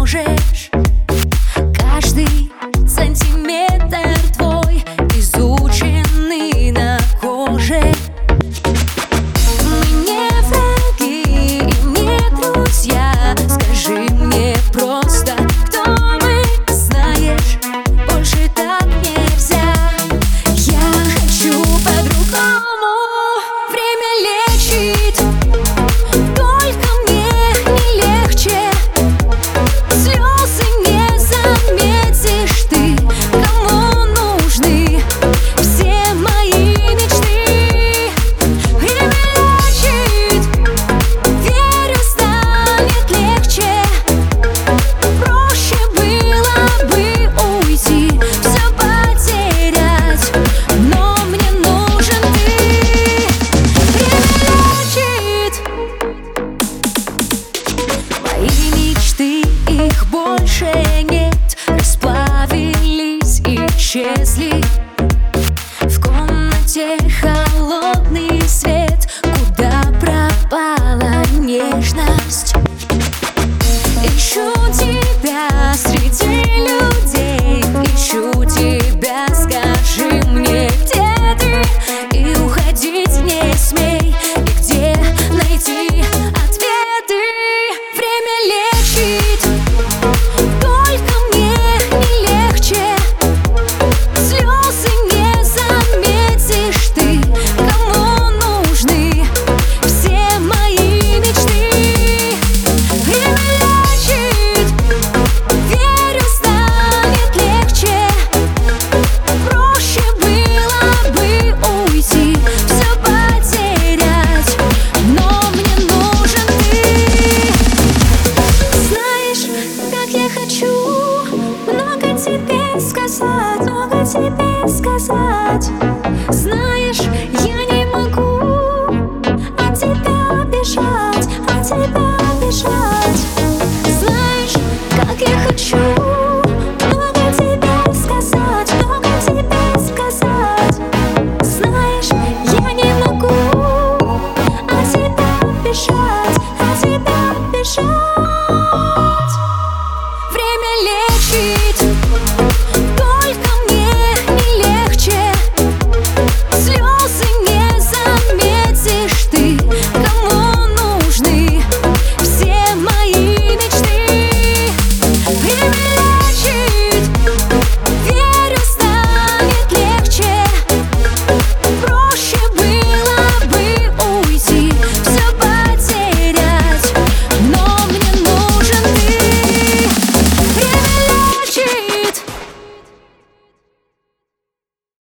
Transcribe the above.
можешь. Каждый сантиметр твой изученный на коже. Мы не враги и не друзья. Скажи мне просто, кто мы, знаешь, больше так нельзя. Я хочу по-другому. Время лечит, только мне не легче. Слезы не заметишь ты, кому нужны все мои мечты. Время лечит, верю, станет легче. Проще было бы уйти, все потерять, но мне нужен ты. Время лечит. Мои мечты, их больше нет, расплавились, исчезли. В комнате холодный свет, куда пропала нежность. Ищу тебя среди людей, ищу тебя, скажи мне, где ты, и уходить не смей, и где найти ответы. Время лечит, только мне не легче. Слезы не заметишь ты, кому нужны все мои мечты. Время лечит, верю, станет легче. Проще было бы уйти, все потерять, но мне нужен ты. Знаешь, как я хочу много тебе сказать, много тебе сказать. Знаешь,